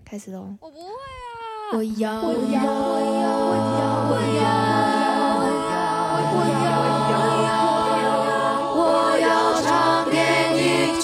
开始喽！ 我不会啊！ 我要，我要唱给你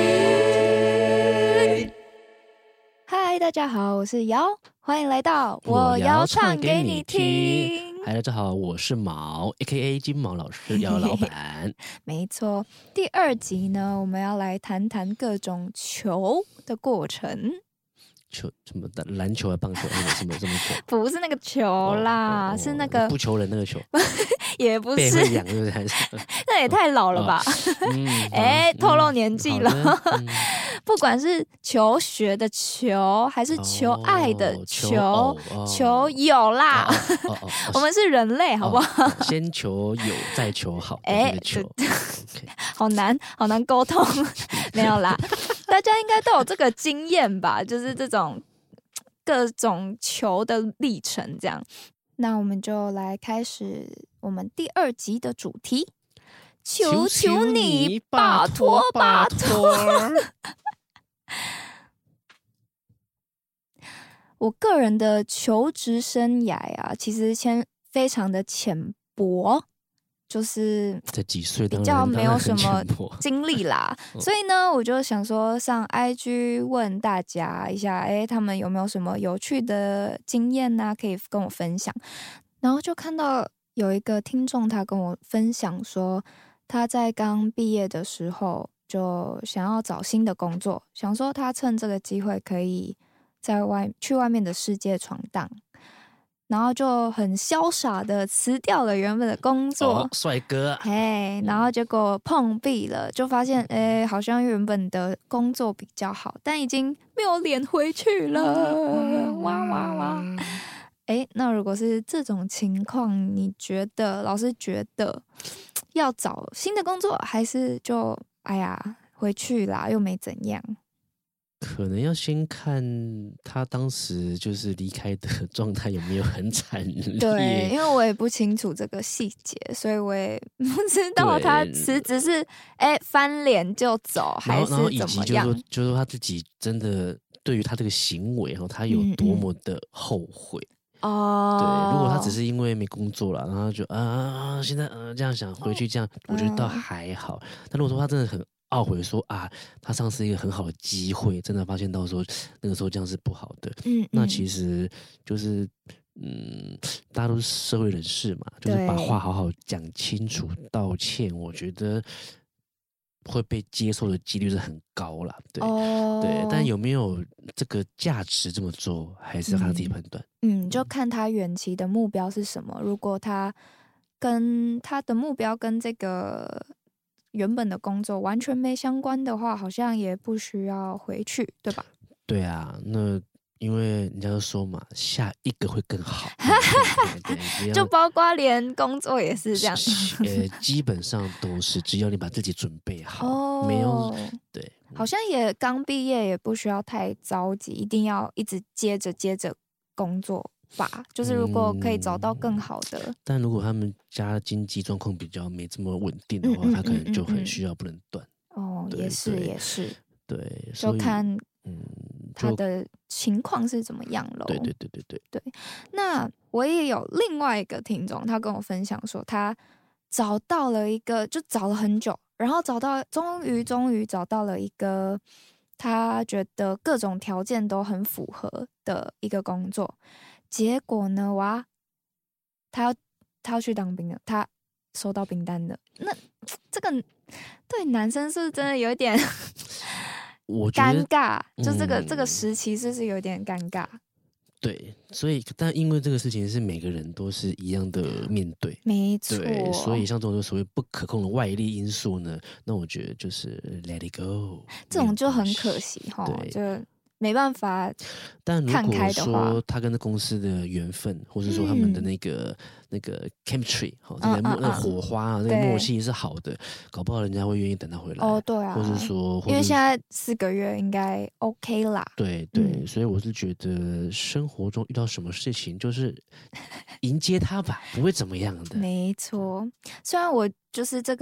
听。嗨，大家好，我是瑶，欢迎来到我要唱给你给你听听。嗨，大家好，我是毛 ，A.K.A 金毛老师，瑶老板。 没错，第2集呢，我们要来谈谈各种球的过程。 球什么的篮球啊、棒球啊，什么这么球？ 不是那个球啦，是那个不求人那个球， 也不背会是， 痒，是不是？还是那也太老了吧？透露年纪了。不管是求学的球，还是求爱的球，求有啦。我们是人类，好不好？ 先求有，再求好。球， 好难沟通。没有啦，大家应该都有这个经验吧？就是这种各种球的历程，这样。那我们就来开始我们第2集的主题。求求你，拜托拜托！我个人的求职生涯啊，其实非常的浅薄，就是在几岁比较没有什么经历啦。所以呢，我就想说上 IG 问大家一下，他们有没有什么有趣的经验啊，可以跟我分享。然后就看到有一个听众，他跟我分享说，他在刚毕业的时候就想要找新的工作，想说他趁这个机会可以去外面的世界闯荡，然后就很潇洒的辞掉了原本的工作。 帅哥啊！ 然后结果碰壁了，就发现好像原本的工作比较好，但已经没有脸回去了。哇哇哇！那如果是这种情况，你觉得老师觉得要找新的工作，还是就回去啦，又没怎样？ 可能要先看他当时就是离开的状态有没有很惨烈。 对，因为我也不清楚这个细节，所以我也不知道他辞职是翻脸就走，还是怎么样。 就是说他自己真的对于他这个行为他有多么的后悔。对，如果他只是因为没工作了，然后就现在这样想回去这样，我觉得倒还好。但如果说他真的很懊悔说他上次一个很好的机会，真的发现到说那个时候这样是不好的。那其实就是大家都是社会人士嘛，就是把话好好讲清楚，道歉，我觉得会被接受的几率是很高啦。对，对，但有没有这个价值这么做，还是要他自己判断。 就看他远期的目标是什么。如果他的目标跟这个原本的工作完全没相关的话，好像也不需要回去，对吧？ 对啊，那因为人家都说嘛，下一个会更好。对， 就包括连工作也是这样。 基本上都是，只要你把自己准备好，没有对。 好像也刚毕业，也不需要太着急，一定要一直接着工作吧。就是如果可以找到更好的， 但如果他们家经济状况比较没这么稳定的话，他可能就很需要不能断。 也是， 对， 就看他的情况是怎么样咯。 对。 那我也有另外一个听众，他跟我分享说，他找到了一个，就找了很久，然后终于找到了一个他觉得各种条件都很符合的一个工作。结果呢，他要去当兵了，他收到兵单了。那这个对男生是不是真的有一点尴尬？就这个时期是不是有点尴尬？ 对，所以但因为这个事情是每个人都是一样的面对， 没错， 对，所以像这种所谓不可控的外力因素呢，那我觉得就是 let it go， 这种就很可惜就没办法。 但如果说他跟这公司的缘分，或是说他们的那个 chemistry 那个火花那个默契是好的，搞不好人家会愿意等他回来。 对啊， 或是说， 因为现在4个月应该 OK 啦。 对，所以我是觉得生活中遇到什么事情，就是迎接他吧，不会怎么样的。 没错，虽然我就是这个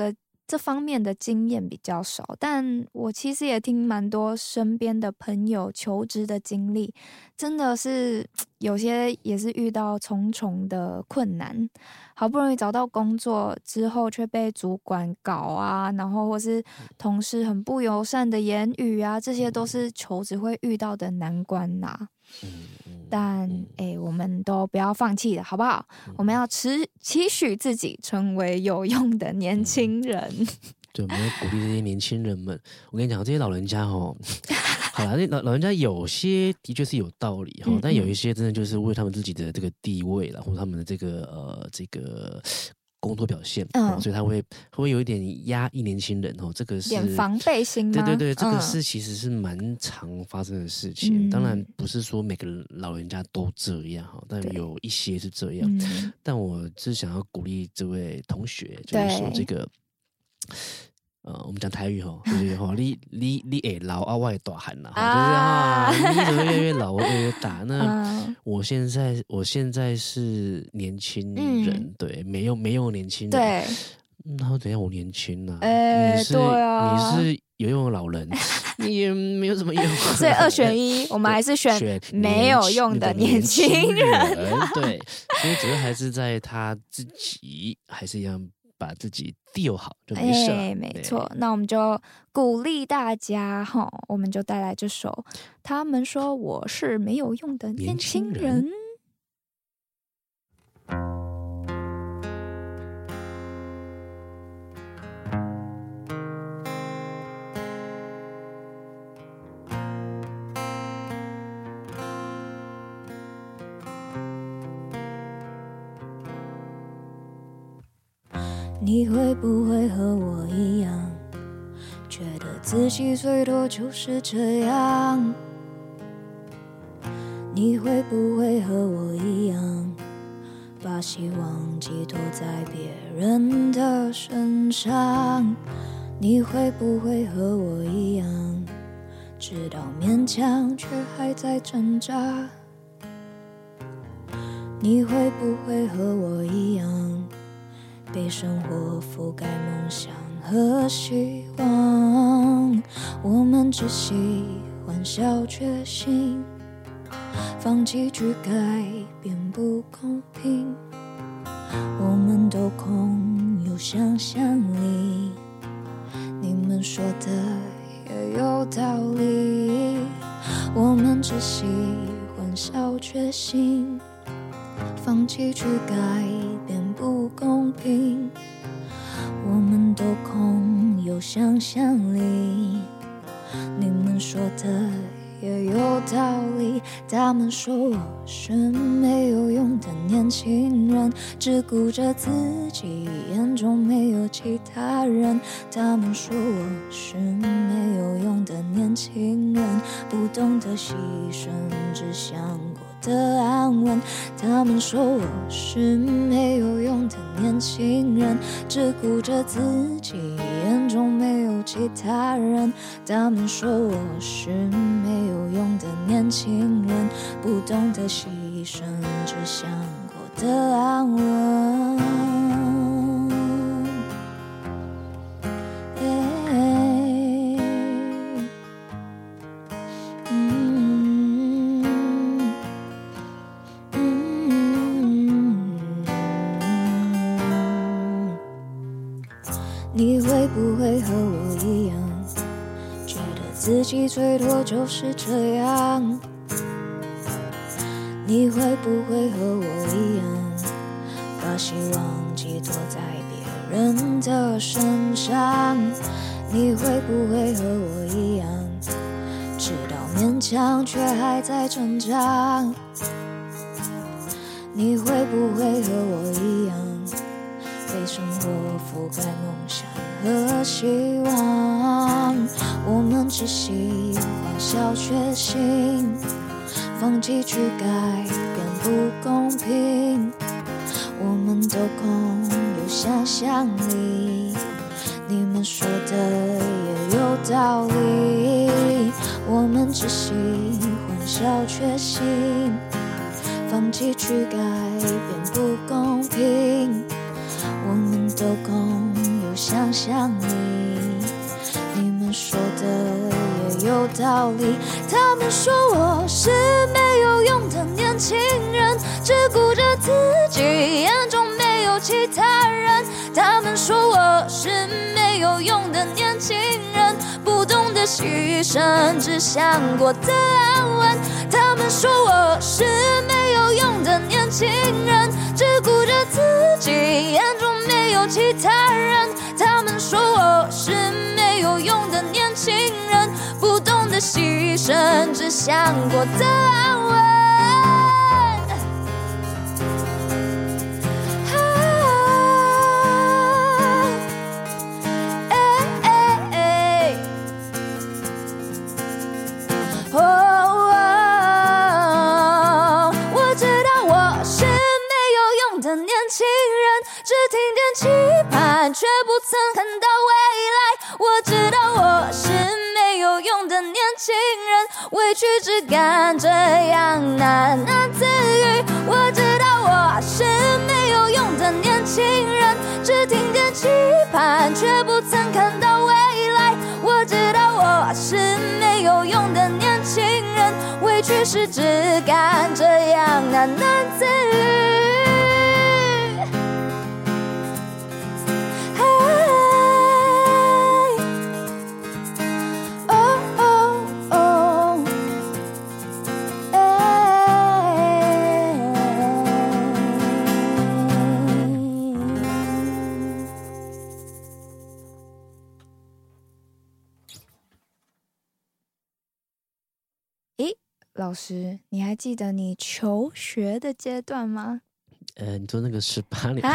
这方面的经验比较少，但我其实也听蛮多身边的朋友求职的经历，真的是有些也是遇到重重的困难，好不容易找到工作之后却被主管搞啊，然后或是同事很不友善的言语啊，这些都是求职会遇到的难关呐。但我们都不要放弃了，好不好？我们要期许自己成为有用的年轻人。 对，我们要鼓励这些年轻人们。我跟你讲，这些老人家好啦，老人家有些的确是有道理但有一些真的就是为他们自己的这个地位啦，或者他们的这个工作表现，所以他会有一点压抑年轻人这个是点防备心吗？ 对，这个是其实是蛮常发生的事情。当然不是说每个老人家都这样但有一些是这样。但我是想要鼓励这位同学，就是说这个我们讲台语就是你会老啊，我会大汉啦，就是你怎么越来越老，我越来越大。那我现在是年轻人，对，没有年轻人， 对。 然后等一下我年轻啊， 对啊， 你是有用的老人，你也没有什么用， 所以2选1，我们还是选没有用的年轻人。 对，所以主要还是在他自己，还是一样把自己丢好就没事了。 没错，那我们就鼓励大家我们就带来这首他们说我是没有用的年轻人。你会不会和我一样，觉得自己最多就是这样？你会不会和我一样，把希望寄托在别人的身上？你会不会和我一样，知道勉强却还在挣扎？你会不会和我一样，被生活覆盖梦想和希望？我们只喜欢小确幸，放弃去改变不公平。我们都空有想象力，你们说的也有道理。我们只喜欢小确幸，放弃去改变不公平。我们都空有想象力，你们说的也有道理。他们说我是没有用的年轻人，只顾着自己，眼中没有其他人。他们说我是没有用的年轻人，不懂得牺牲，只想过的安稳。他们说我是没有用的年轻人，只顾着自己，眼中没有其他人。他们说我是没有用的年轻人，不懂得牺牲，只想过的安稳。你会不会和我一样，觉得自己最多就是这样？你会不会和我一样，把希望寄托在别人的身上？你会不会和我一样，知道勉强却还在挣扎？你会不会和我一样，被生活覆盖梦想和希望？我们只喜欢小确幸，放弃去改变不公平。我们都空有想象力，你们说的也有道理。我们只喜欢小确幸，放弃去改变不公平。我们都空有想象里。你们说的也有道理，他们说我是没有用的年轻人，只顾着自己，眼中没有其他人。他们说我是没有用的年轻人，不懂得牺牲，只想过得安稳。他们说我是没有用的年轻人，只顾着自己，眼中没有其他人。他们说我是没有用的年轻人，不懂得牺牲，只想过得安稳。只听见期盼，却不曾看到未来。我知道我是没有用的年轻人，委屈只敢这样喃喃自语。我知道我是没有用的年轻人，只听见期盼，却不曾看到未来。我知道我是没有用的年轻人，委屈时只敢这样喃喃自语。老师，你还记得你求学的阶段吗？ 你说那个18年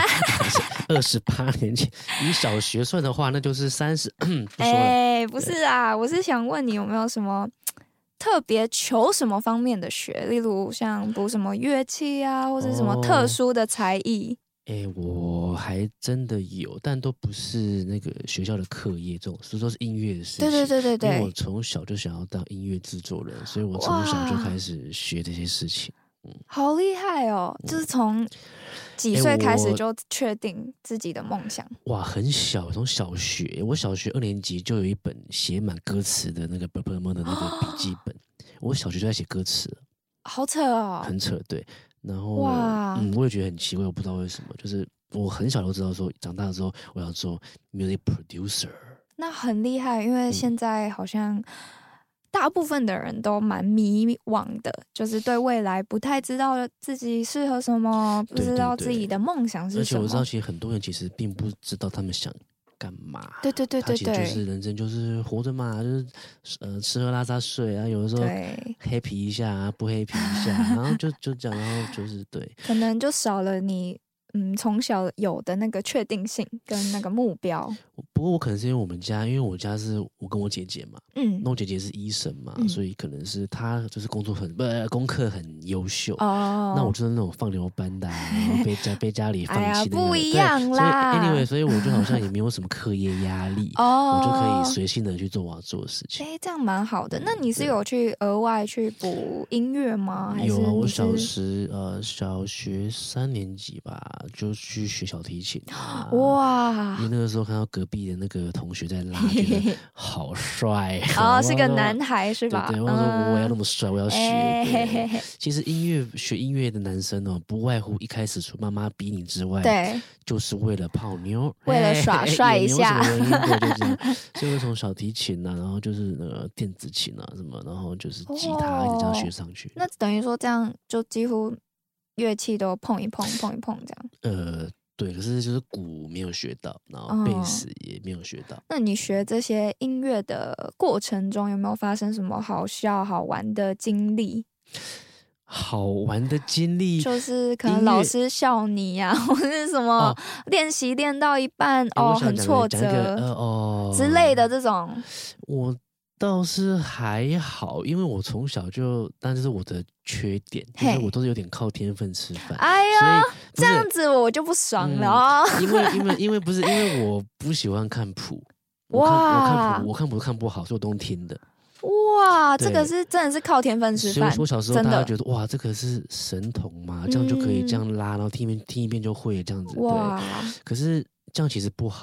28年前，以小学算的话，那就是30。 不是啊，我是想问你有没有什么特别求什么方面的学，例如像补什么乐器啊，或者什么特殊的才艺。 我还真的有，但都不是那个学校的课业，这种都是音乐的事情。对，因为我从小就想要当音乐制作人，所以我从小就开始学这些事情。 好厉害哦！就是从几岁开始就确定自己的梦想？ 哇，很小，从小学，我小学2年级就有一本写满歌词的那个 BPM 的那个笔记本，我小学就在写歌词了。 好扯哦， 很扯，对。然后，我也觉得很奇怪，我不知道为什么，就是我很小就知道说，长大之后我要做 music producer。 那很厉害，因为现在好像大部分的人都蛮迷惘的，就是对未来不太知道自己适合什么，不知道自己的梦想是什么。 而且我知道，其实很多人其实并不知道他们想干嘛。 对， 他其实就是人生就是活着嘛，就是吃喝拉撒睡啊，有的时候 happy 一下啊，不 happy 一下，然后就这样，然后就是对， 可能就少了你从小有的那个确定性跟那个目标。 不过我可能是因为我们家，因为我家是我跟我姐姐嘛，那我姐姐是医生嘛，所以可能是她就是功课很优秀哦。那我就是那种放牛班的，然后被家里放弃的， 不一样啦。 所以我就好像也没有什么课业压力哦，我就可以随性的去做我要做的事情。 这样蛮好的。那你是有去额外去补音乐吗？ 有啊，我小学3年级吧，就去学小提琴啊。哇！因为那个时候看到隔壁的那个同学在拉，觉得好帅哦，是个男孩是吧？ 对，我说我要那么帅，我要学。其实学音乐的男生哦，不外乎一开始除妈妈逼你之外， 对， 就是为了泡妞， 为了耍帅一下。 对，就这样。所以从小提琴啊，然后就是电子琴啊什么，然后就是吉他一直这样学上去。 那等于说这样就几乎乐器都碰一碰这样。 对，可是就是鼓没有学到，然后贝斯也没有学到。 那你学这些音乐的过程中，有没有发生什么好笑好玩的经历？ 好玩的经历就是可能老师笑你呀，或者是什么练习练到一半很挫折之类的这种。我倒是还好，因为我从小就，但是我的缺点就是我都是有点靠天分吃饭。 哎呀，这样子我就不爽了哦。 因为我不喜欢看谱，我看谱看不好，所以我都用听的。 哇，这个是真的是靠天分吃饭。 所以我小时候大家觉得哇，这个是神童嘛，这样就可以这样拉，然后听一遍就会这样子。哇，可是这样其实不好。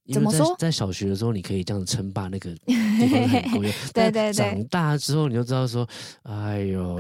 怎么说？ 在小学的时候，你可以这样称霸那个地方很够用。 对对对。 长大之后，你就知道说，哎呦，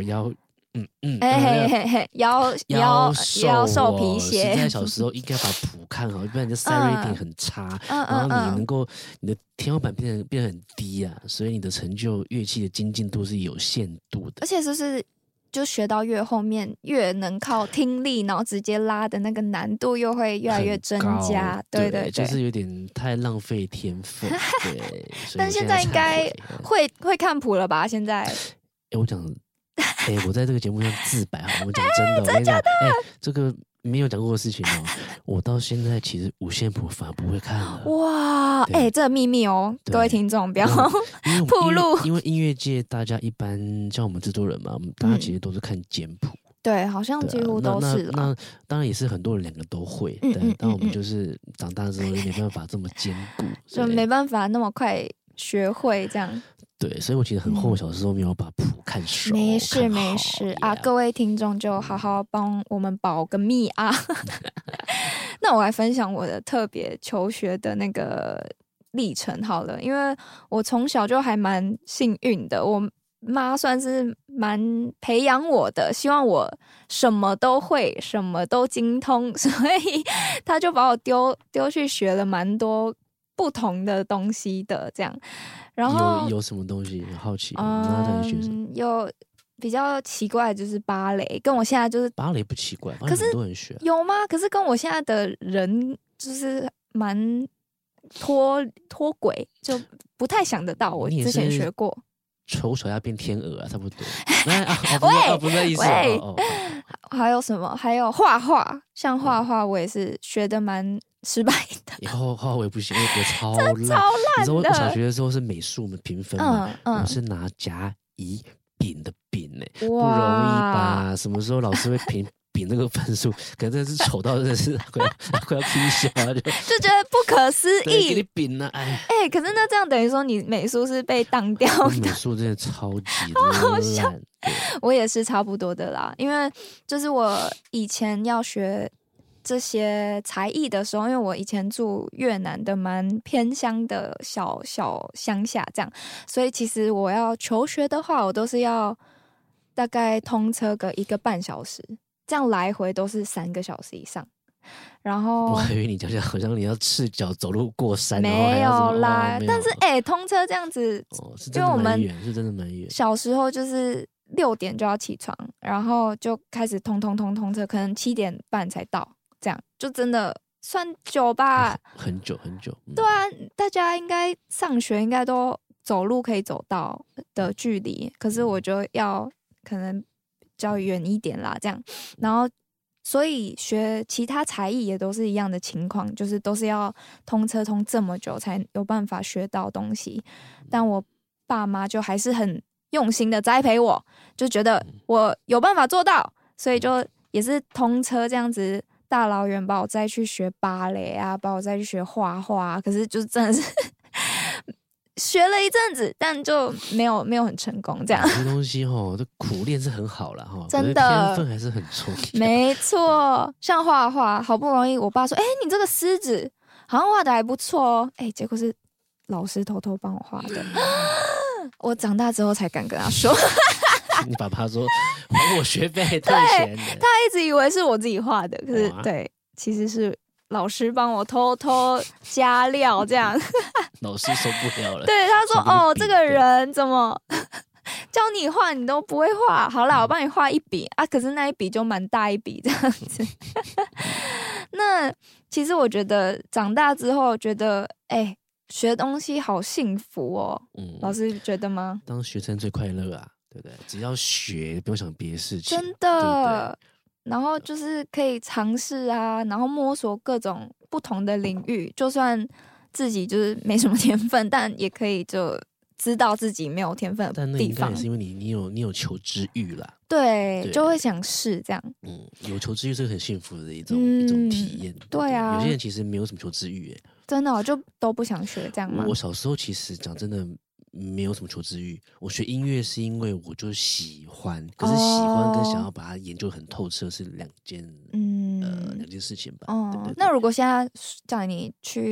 腰瘦皮鞋。 实在小时候应该把谱看好，不然你的塞瑞点很差，然后你的天花板变得很低啊，所以你的成就乐器的精进度是有限度的。 而且就学到越后面，越能靠听力，然后直接拉的那个难度又会越来越增加。对对对， 就是有点太浪费天分。对， 但现在应该会看谱了吧？现在， 我讲。我在这个节目上自白好，我讲真的，我跟你讲，这个没有讲过的事情哦。我到现在其实五线谱反而不会看了。 哇，这秘密哦，各位听众不要暴露。 因为音乐界大家一般像我们制作人嘛，大家其实都是看简谱。 对，好像几乎都是了。 那当然也是很多人两个都会，但我们就是长大之后也没办法这么兼顾， 就没办法那么快学会这样。 对，所以我其实很后悔小时候没有把谱看熟。 没事啊，各位听众就好好帮我们保个密啊。那我来分享我的特别求学的那个历程好了，因为我从小就还蛮幸运的，我妈算是蛮培养我的，希望我什么都会，什么都精通，所以她就把我丢去学了蛮多不同的东西的这样。然后有什么东西很好奇？那在学什么？ 有比较奇怪的就是芭蕾，跟我现在就是芭蕾不奇怪， 可是很多人学有吗？可是跟我现在的人就是蛮脱轨，就不太想得到。我之前学过， 丑小鸭变天鹅啊，差不多。不是意思。 还有什么？还有画画，像画画我也是学的蛮失败的。 以后画我也不行，我超烂。你知道我小学的时候是美术评分嘛？我是拿甲乙丙的丙不容易吧？什么时候老师会评丙这个分数？可能真的是丑到真的是快要踢笑了，就觉得不可思议。 给你丙了， 可是那这样等于说你美术是被当掉的。 美术真的超级烂。 我也是差不多的啦，因为就是我以前要学这些才艺的时候，因为我以前住越南的蛮偏乡的小乡下这样，所以其实我要求学的话，我都是要大概通车个1个半小时，这样来回都是3个小时以上。然后我还以为你讲好像你要赤脚走路过山， 没有啦。但是通车这样子， 因为我们是真的蛮远。 小时候就是6点就要起床，然后就开始通车，可能7点半才到，这样就真的算久吧？ 很久。 对啊，大家应该上学应该都走路可以走到的距离，可是我就要可能比较远一点啦，这样，然后。所以学其他才艺也都是一样的情况，就是都是要通车通这么久才有办法学到东西。但我爸妈就还是很用心的栽培我，就觉得我有办法做到，所以就也是通车这样子，大老远把我再去学芭蕾啊，把我再去学画画，可是就真的是学了一阵子，但就没有很成功。这样这东西这苦练是很好啦真的天分还是很重要。 没错，像画画，好不容易我爸说：“你这个狮子好像画的还不错哦。”结果是老师偷偷帮我画的。我长大之后才敢跟他说。 你爸爸说还我学费退钱的， 他一直以为是我自己画的，可是对，其实是老师帮我偷偷加料这样。 老师受不了了。 对，他说：“这个人怎么教你画你都不会画？好啦，我帮你画一笔啊，可是那一笔就蛮大一笔这样子。”那其实我觉得长大之后觉得学东西好幸福哦。老师觉得吗？ 当学生最快乐啊，对不对？只要学，不用想别的事情， 真的。然后就是可以尝试啊，然后摸索各种不同的领域，就算自己就是没什么天分，但也可以就知道自己没有天分的地方。 但那应该也是因为你有求知欲啦， 对，就会想试这样。 有求知欲是很幸福的一种体验。 对啊， 有些人其实没有什么求知欲， 真的就都不想学这样吗？ 我小时候其实讲真的。没有什么求知欲，我学音乐是因为我就喜欢，可是喜欢跟想要把它研究很透彻是两件事情吧。 那如果现在叫你去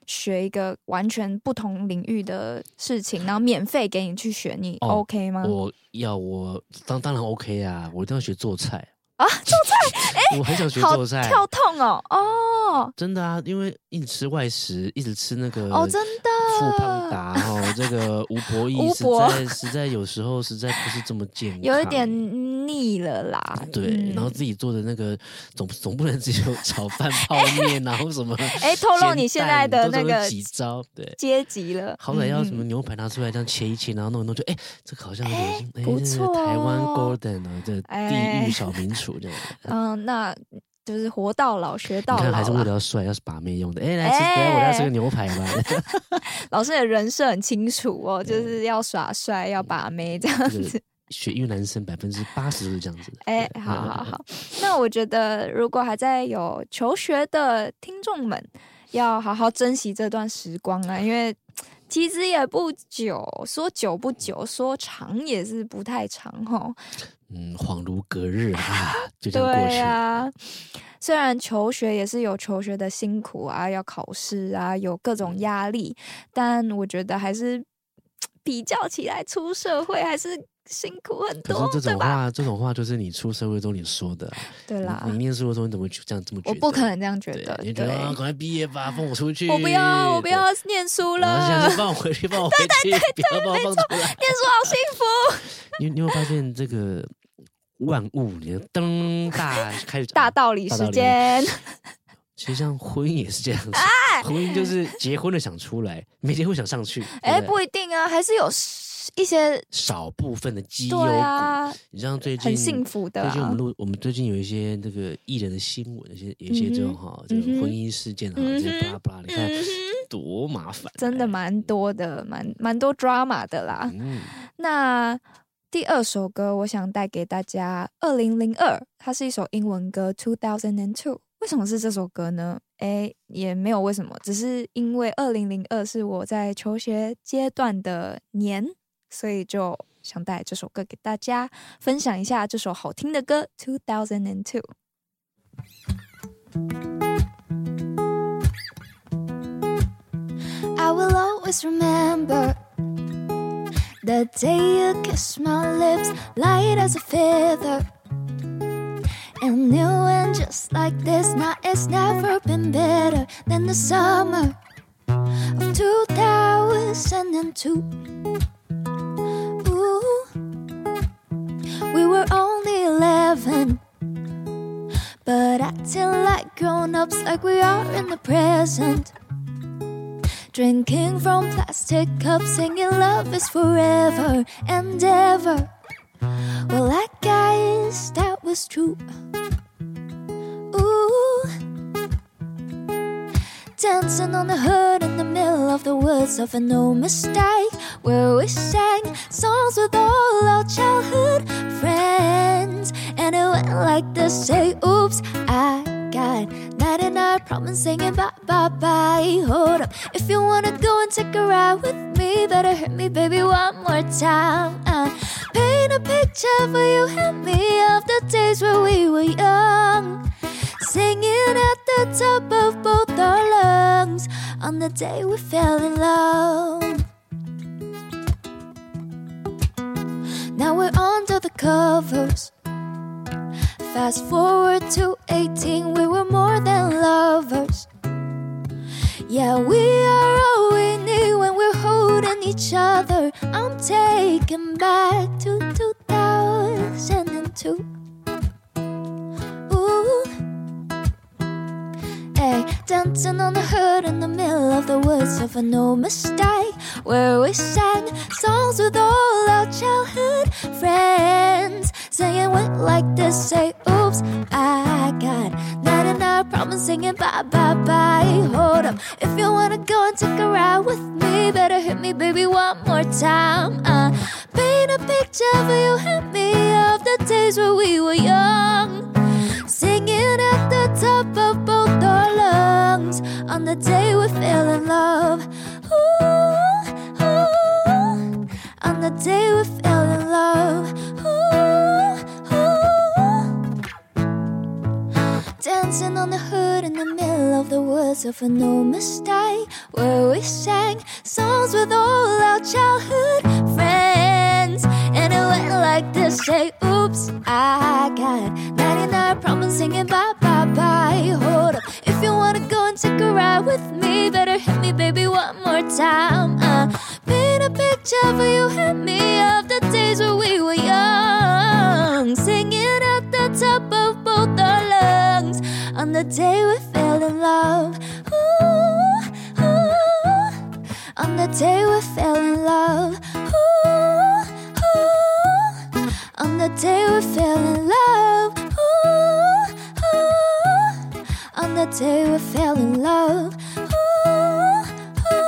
学一个完全不同领域的事情，然后免费给你去学，你 OK 吗？ 我当然 OK 啊，我一定要学做菜啊，做菜， 我很想学做菜， 好跳痛哦， 真的啊，因为一直吃外食，一直吃那个真的富胖达这个吴博义实在有时候实在不是这么健康， 有一点腻了啦。 对，然后自己做的那个总不能只有炒饭、泡面，然后什么透露你现在的那个几招，对， 阶级了， 好歹要什么牛排拿出来这样切一切，然后弄一弄，就这个好像不错， 台湾 Golden 啊，这地狱小名厨这样， 那就是活到老学到老， 你看还是为了要帅，要是把妹用的。来吃，我要吃个牛排吧。 老师的人设很清楚哦，就是要耍帅，要把妹这样子。 学育男生80%都是这样子的。好。那我觉得，如果还在有求学的听众们，要好好珍惜这段时光啊，因为其实也不久，说久不久，说长也是不太长齁。 恍如隔日啊，就这样过去。 对啊，虽然求学也是有求学的辛苦啊，要考试啊，有各种压力，但我觉得还是比较起来出社会还是辛苦很多。 可是这种话就是你出社会中你说的， 对啦。 你念书的时候你怎么这么觉得？ 我不可能这样觉得。 你觉得赶快毕业吧，放我出去。 我不要念书了。 现在放我回去，不要把我放出来。 念书好幸福。 你有发现这个？万物，你的灯开始大道理时间。 其实像婚姻也是这样子，婚姻就是结婚了想出来，没结婚想上去。 不一定啊，还是有一些少部分的绩优股。你像最近很幸福的。 最近我们最近有一些那个艺人的新闻，有一些这种这个婚姻事件这些巴拉巴拉，你看多麻烦。 真的蛮多的，蛮多 drama 的啦。那第二首歌，我想带给大家2002，它是一首英文歌 2002。为什么是这首歌呢？也没有为什么，只是因为2002是我在求学阶段的年，所以就想带这首歌给大家分享一下这首好听的歌 2002。I will always remember the day you kissed my lips, light as a feather. And new and just like this, now it's never been better than the summer of 2002. Ooh, we were only 11, but acting like grown-ups, like we are in the present. Drinking from plastic cups, singing love is forever and ever. Well, I guess that was true. Ooh, dancing on the hood in the middle of the woods of a no mistake, where we sang songs with all our childhood friends. And it went like this, say oops, I got 99 problems singing bye bye bye. Hold up, if you wanna go and take a ride with me, better hit me baby one more time. Paint a picture for you and me of the days where we were young, singing at the top of both our lungs on the day we fell in love. Now we're under the covers. Fast forward to 18, we were more than lovers. Yeah, we are all we need when we're holding each other. I'm taken back to 2002. Ooh, hey, dancing on the hood in the middle of the woods of a no mistake, where we sang songs with all our childhood friends. Singing went like this, say oops, I got 99 problems singing bye bye bye. Hold up, if you wanna go and take a ride with me, better hit me baby one more time. Paint a picture for you and me of the days where we were young, singing at the top of both our lungs on the day we fell in love. Ooh, ooh, on the day we fell in love. Dancing on the hood in the middle of the woods of a no mistake, where we sang songs with all our childhood friends. And it went like this, say, oops, I got 99 problems singing bye, bye, bye. Hold up, if you wanna go and take a ride with me, better hit me, baby, one more time. Paint a picture for you and me of the days where we were young, singing at the top of both our lungs on the day we fell in love. Ooh, ooh, on the day we fell in love. Ooh, ooh, on the day we fell in love. Ooh, ooh, on the day we fell in love. Ooh, ooh.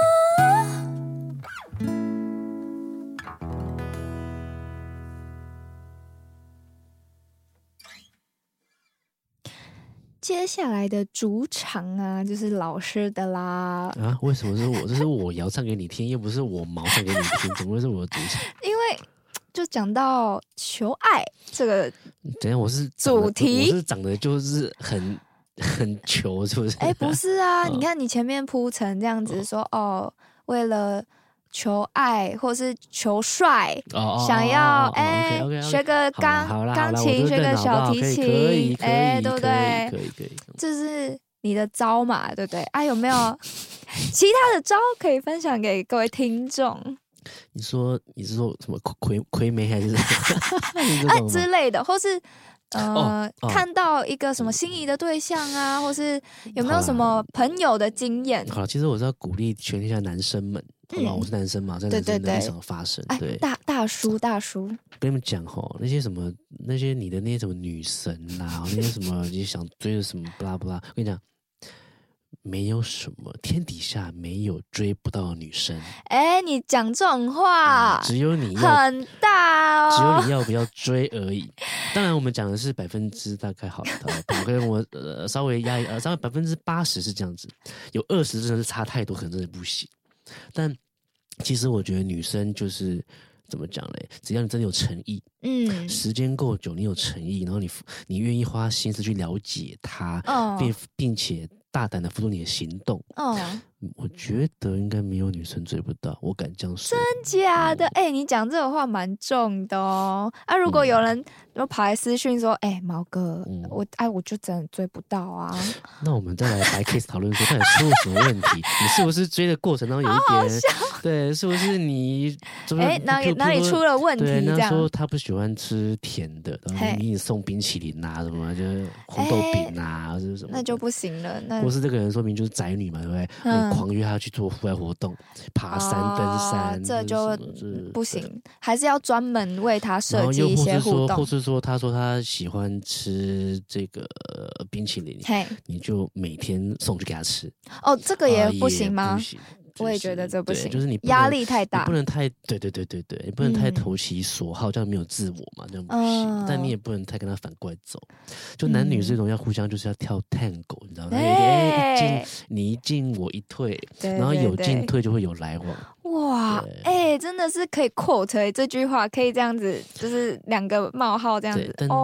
接下来的主场啊，就是老师的啦。 啊？为什么是我？这是我摇唱给你听，又不是我毛唱给你听，怎么会是我的主场？ 因为就讲到求爱这个， 等一下我是主题， 我是长得就是很求，是不是？ 不是啊，你看你前面铺陈这样子说，为了求爱或是求帅，想要学个钢琴，学个小提琴，对不对？ 可以， 这是你的招嘛，对不对？有没有其他的招可以分享给各位听众？ 你是说什么亏没还是之类的，或是看到一个什么心仪的对象啊，或是有没有什么朋友的经验？ 好了，其实我是要鼓励全天下男生们，好吧，我是男生嘛，在男生的立场发声。对， 大叔， 跟你们讲那些你的那些什么女神啦，那些什么你想追的什么不拉不拉，我跟你讲。没有什么天底下没有追不到的女生。 你讲这种话， 只有你要很大只有你要不要追而已。当然，我们讲的是%大概好了，我稍微压抑，稍微80%是这样子，有20%真的是差太多，可能真的不行。但其实我觉得女生就是怎么讲嘞？只要你真的有诚意，时间够久，你有诚意，然后你愿意花心思去了解她，并且大胆的付出你的行动，我觉得应该没有女生追不到，我敢这样说。 真假的？你讲这个话蛮重的哦。如果有人跑来私讯说，毛哥，我就真的追不到啊。 那我们再来白 case 讨论说，到底出了什么问题？你是不是追的过程当中有一点，对，是不是你哪里出了问题？ 对，那说他不喜欢吃甜的，然后你送冰淇淋啊什么，就是红豆饼啊，或者什么， 那就不行了。 或是这个人说明就是宅女嘛，对不对？狂约他去做户外活动，爬山、登山， 这就不行，还是要专门为他设计一些互动。 或是说，他说他喜欢吃这个冰淇淋，你就每天送去给他吃。 这个也不行吗？ 不行。 我也觉得这不行， 就是你压力太大， 你不能太对，你不能太投其所好，这样没有自我嘛，这样不行。但你也不能太跟他反过来走，就男女这种要互相就是要跳tango，你知道吗？你一进我一退，然后有进退就会有来往。 哇，真的是可以 quote 这句话，可以这样子，就是2个冒号这样子， 噔，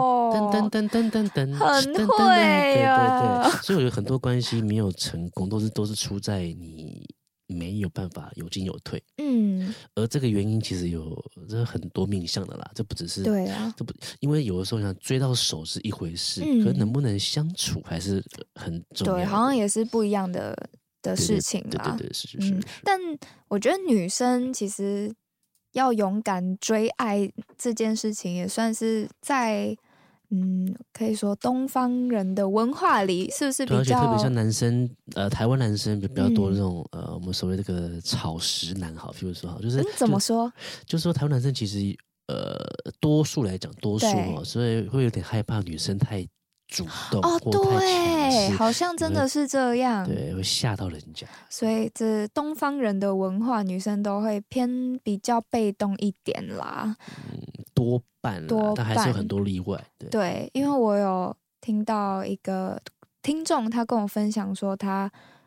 很会啊。 对，所以我觉得很多关系没有成功，都是出在你没有办法有进有退，而这个原因其实这很多面向的啦，这不只是对啊， 因为有的时候想追到手是一回事，可是能不能相处还是很重要的， 对，好像也是不一样的事情啦， 对，是。 但我觉得女生其实要勇敢追爱这件事情，也算是在可以说东方人的文化里是不是比较，而且特别像男生，台湾男生比较多这种我们所谓这个草食男，好，譬如说好，就是怎么说？ 就是说台湾男生其实多数来讲，所以会有点害怕女生太主动对，好像真的是这样， 对，会吓到人家。 所以这东方人的文化，女生都会偏比较被动一点啦， 多半，但还是有很多例外。 对，因为我有听到一个听众，他跟我分享说，他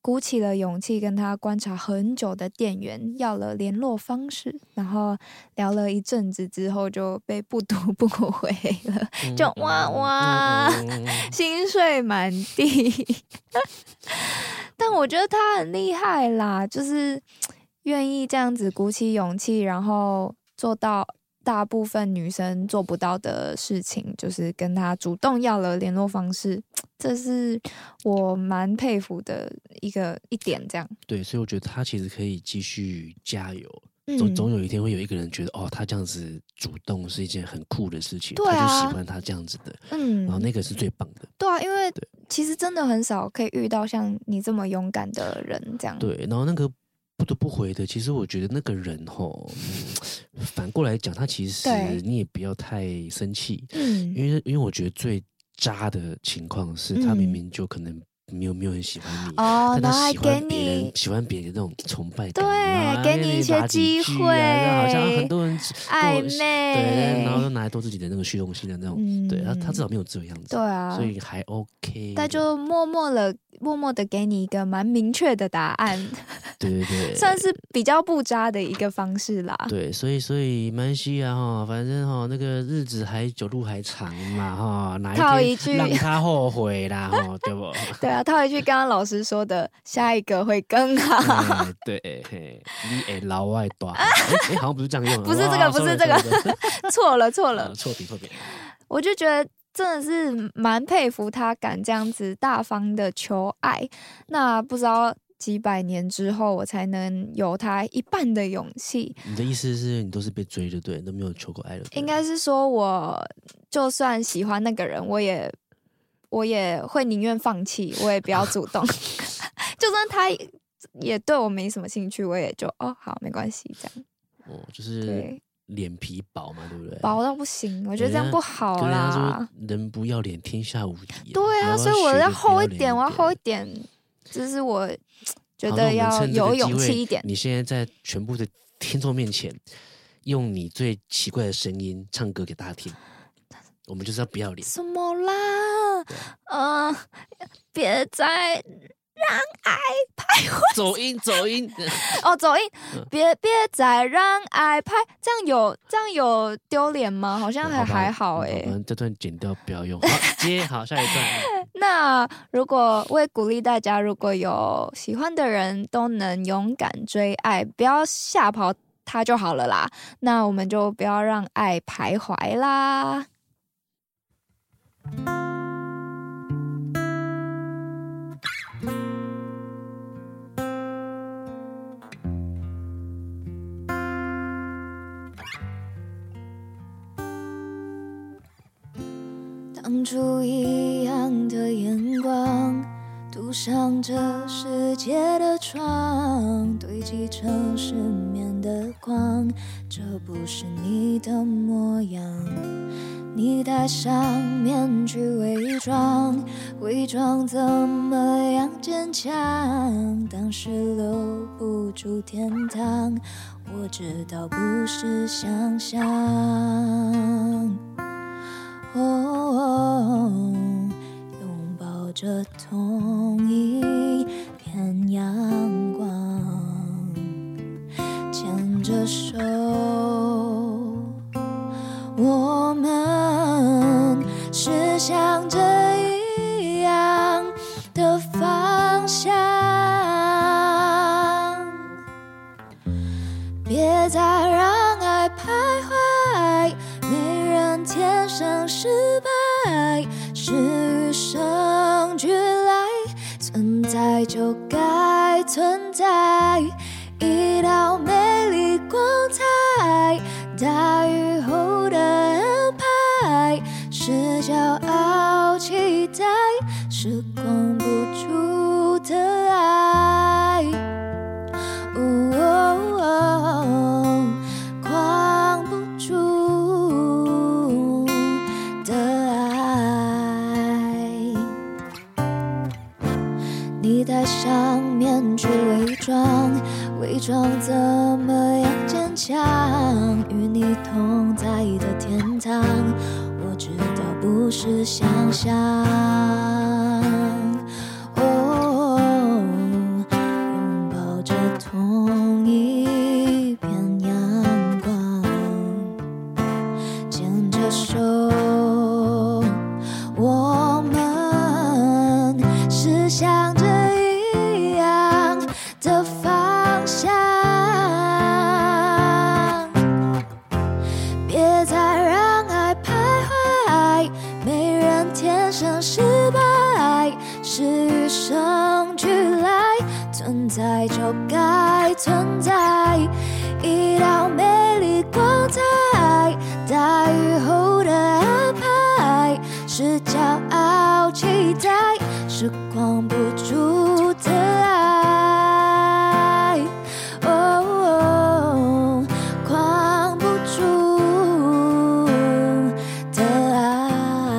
鼓起了勇气跟他观察很久的店员要了联络方式，然后聊了一阵子之后就被不读不回了，就哇哇心碎满地。但我觉得他很厉害啦，就是愿意这样子鼓起勇气，然后做到大部分女生做不到的事情，就是跟他主动要了联络方式，这是我蛮佩服的一点。这样对，所以我觉得他其实可以继续加油。总有一天会有一个人觉得，哦，他这样子主动是一件很酷的事情， 对啊， 他就喜欢他这样子的，然后那个是最棒的。 对啊，因为其实真的很少可以遇到像你这么勇敢的人，这样。 对，然后那个不得不回的，其实我觉得那个人反过来讲，他其实你也不要太生气，因为我觉得最渣的情况是他明明就可能没有很喜欢你，但他喜欢别人的那种崇拜感， 对，给你一些机会， 好像很多人暧昧， 对，然后又拿来做自己的那个虚荣心的那种，对，他至少没有这个样子， 对啊， 所以还 OK。 他就默默的给你一个蛮明确的答案， 对， 算是比较不渣的一个方式啦。 对，所以蛮西啊反正那个日子还久路还长嘛哪一天让他后悔啦对不？ 对啊，套一句刚刚老师说的，下一个会更好。 对，你会老外大，好像不是这样用， 不是这个，错了， 错笔。 我就觉得真的是蛮佩服他敢这样子大方的求爱，那不知道几百年之后我才能有他一半的勇气。 你的意思是你都是被追的，对，都没有求过爱了？ 应该是说我就算喜欢那个人，我也会宁愿放弃，我也不要主动。就算他也对我没什么兴趣，我也就好没关系这样。 就是脸皮薄嘛，对不对？ 薄到不行，我觉得这样不好啦。 人家说人不要脸，天下无敌。 对啊，所以我要厚一点，就是我觉得要有勇气一点。 你现在在全部的听众面前，用你最奇怪的声音唱歌给大家听，我们就是要不要脸。 什么啦？别再让爱徘徊。 走音。 走音。别再让爱徘，这样有丢脸吗？好像还好哎。 我们这段剪掉，不要用。好，好，下一段。 那如果我也鼓励大家，如果有喜欢的人，都能勇敢追爱，不要吓跑他就好了啦。那我们就不要让爱徘徊啦。当初一样的眼光，堵上这世界的窗，堆积成失眠的光，这不是你的模样。你戴上面具伪装，伪装怎么样坚强？当时留不住天堂，我知道不是想象。拥抱着同一片阳光，牵着手，我们是向着一样的方向。别再让爱徘徊，没人天生失败，是与生俱来，存在就该存在，一道美丽光彩，大雨后的安排，是骄傲期待，是框不住的爱。框不住的爱。你戴上面具伪装，伪装怎么样坚强？与你同在的天堂，我知道不是想象。 手，我们是向着一样的方向，别再让爱徘徊，没人天生失败，是与生俱来，存在就该存在，一道美丽光彩，大雨后的安排，是骄傲期待，是框不住的爱，哦，框不住的爱。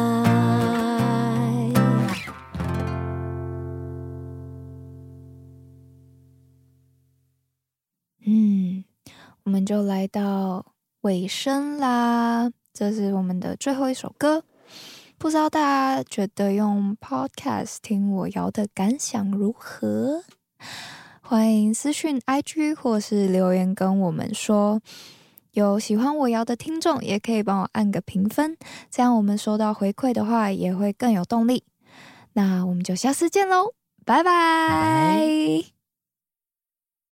我们就来到尾声啦，这是我们的最后一首歌。不知道大家觉得用 podcast 听我摇的感想如何？欢迎私讯 IG 或是留言跟我们说。有喜欢我摇的听众也可以帮我按个评分，这样我们收到回馈的话也会更有动力。那我们就下次见咯，拜拜。